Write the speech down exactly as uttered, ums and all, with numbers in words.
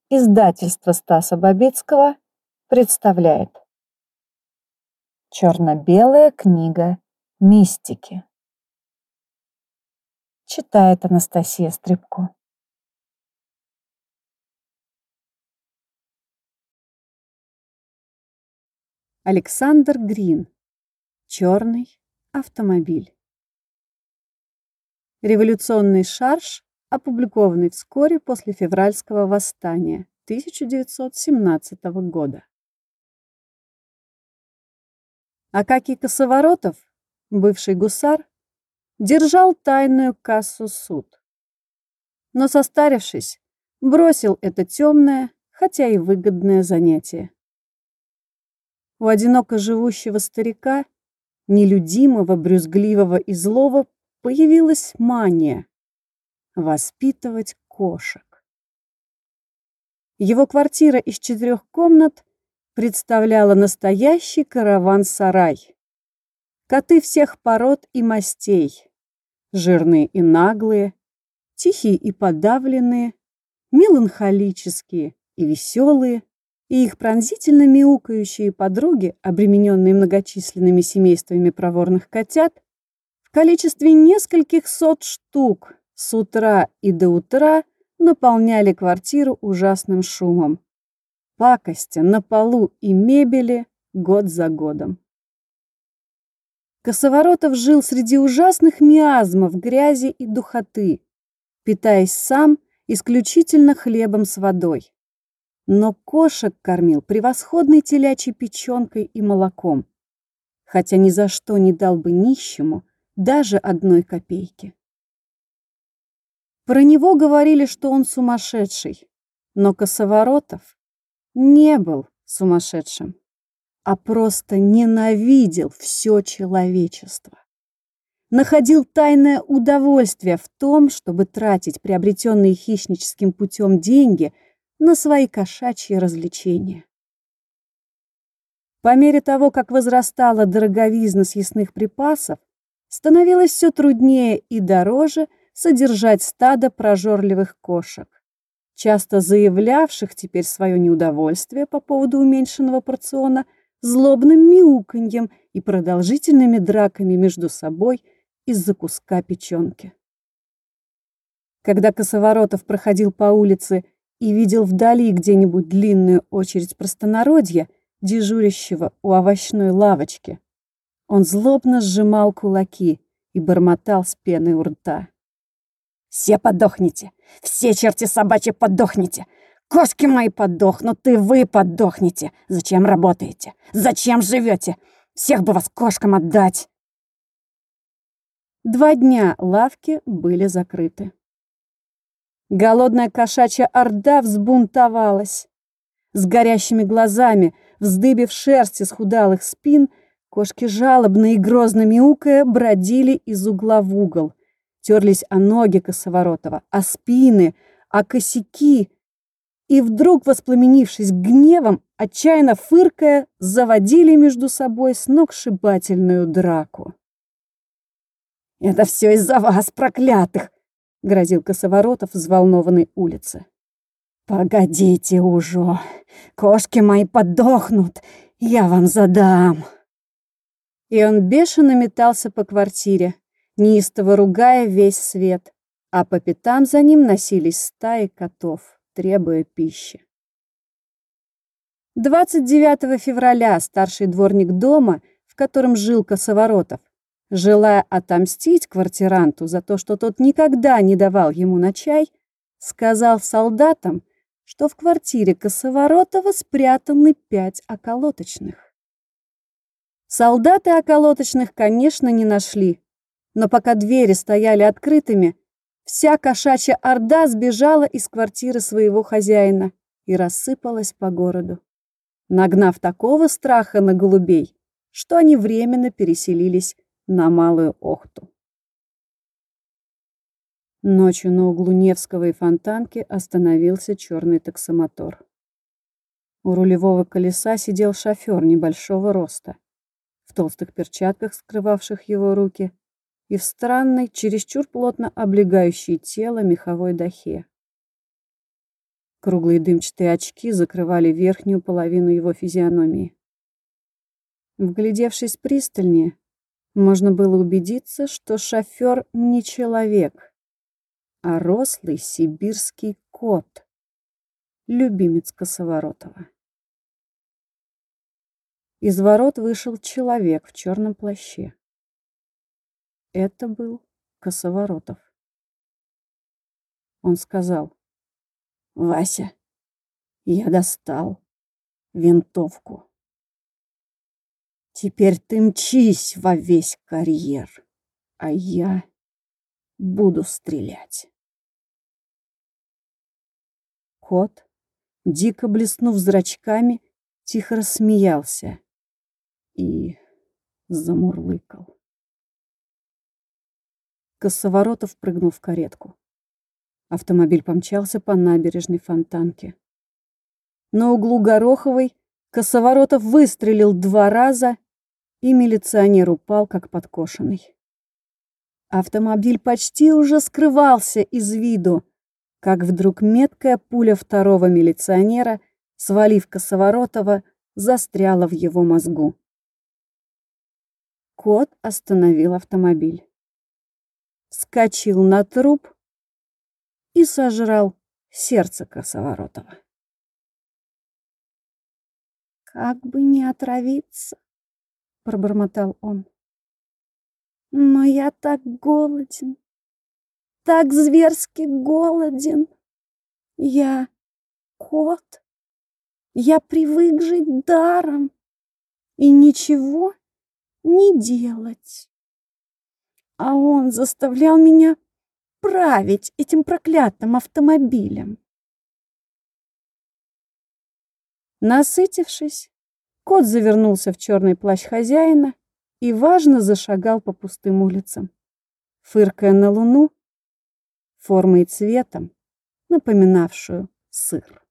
Издательство Стаса Бабицкого представляет черно-белая книга мистики. Читает Анастасия Стрипко. Александр Грин. Черный автомобиль. Революционный шарж, опубликованный вскоре после февральского восстания тысяча девятьсот семнадцатого года. Акакий Косоворотов, бывший гусар, держал тайную кассу суд. Но, состарившись, бросил это темное, хотя и выгодное занятие. У одиноко живущего старика, нелюдимого, брюзгливого и злого, появилась мания воспитывать кошек. Его квартира из четырех комнат представляла настоящий караван-сарай. Коты всех пород и мастей, жирные и наглые, тихие и подавленные, меланхолические и веселые, и их пронзительно мяукающие подруги, обремененные многочисленными семействами проворных котят, в количестве нескольких сот штук с утра и до утра наполняли квартиру ужасным шумом, пакостя на полу и мебели год за годом. Косоворотов жил среди ужасных миазмов грязи и духоты, питаясь сам исключительно хлебом с водой. Но кошек кормил превосходной телячьей печенкой и молоком, хотя ни за что не дал бы нищему даже одной копейки. Про него говорили, что он сумасшедший, но Косоворотов не был сумасшедшим, а просто ненавидел все человечество. Находил тайное удовольствие в том, чтобы тратить приобретенные хищническим путем деньги на свои кошачьи развлечения. По мере того, как возрастала дороговизна съестных припасов, становилось все труднее и дороже содержать стадо прожорливых кошек, часто заявлявших теперь свое неудовольствие по поводу уменьшенного порциона злобным мяуканьем и продолжительными драками между собой из-за куска печенки. Когда Косоворотов проходил по улице и видел вдали где-нибудь длинную очередь простонародья, дежурящего у овощной лавочки, он злобно сжимал кулаки и бормотал с пеной у рта: «Все подохните! Все черти собачьи подохните! Кошки мои подохнут, и вы подохнете! Зачем работаете? Зачем живете? Всех бы вас кошкам отдать!» Два дня лавки были закрыты. Голодная кошачья орда взбунтовалась. С горящими глазами, вздыбив шерсть из худалых спин, кошки жалобно и грозно мяукая бродили из угла в угол, терлись о ноги Косоворотова, о спины, о косяки, и вдруг, воспламенившись гневом, отчаянно фыркая, заводили между собой сногсшибательную драку. «Это все из-за вас, проклятых!» — грозил Косоворотов взволнованной улице. «Погодите уже, кошки мои подохнут, я вам задам!» И он бешено метался по квартире, неистово ругая весь свет, а по пятам за ним носились стаи котов, требуя пищи. двадцать девятого февраля старший дворник дома, в котором жил Косоворотов, желая отомстить квартиранту за то, что тот никогда не давал ему на чай, сказал солдатам, что в квартире Косоворотова спрятаны пять околоточных. Солдаты околоточных, конечно, не нашли, но пока двери стояли открытыми, вся кошачья орда сбежала из квартиры своего хозяина и рассыпалась по городу, нагнав такого страха на голубей, что они временно переселились на Малую Охту. Ночью на углу Невского и Фонтанки остановился черный таксомотор. У рулевого колеса сидел шофер небольшого роста, в толстых перчатках, скрывавших его руки, и в странной, чересчур плотно облегающей тело меховой дахе. Круглые дымчатые очки закрывали верхнюю половину его физиономии. Вглядевшись пристальнее, можно было убедиться, что шофер не человек, а рослый сибирский кот, любимец Косоворотова. Из ворот вышел человек в черном плаще. Это был Косоворотов. Он сказал: «Вася, я достал винтовку. Теперь ты мчись во весь карьер, а я буду стрелять». Кот, дико блеснув зрачками, тихо рассмеялся и замурлыкал. Косоворотов прыгнул в каретку. Автомобиль помчался по набережной Фонтанки. На углу Гороховой Косоворотов выстрелил два раза, и милиционер упал, как подкошенный. Автомобиль почти уже скрывался из виду, как вдруг меткая пуля второго милиционера, свалив Косоворотова, застряла в его мозгу. Кот остановил автомобиль, вскочил на труп и сожрал сердце Косоворотова. «Как бы не отравиться», — пробормотал он. «Но я так голоден, так зверски голоден. Я кот, я привык жить даром и ничего не делать. А он заставлял меня править этим проклятым автомобилем». Насытившись, кот завернулся в черный плащ хозяина и важно зашагал по пустым улицам, фыркая на луну, формой и цветом напоминавшую сыр.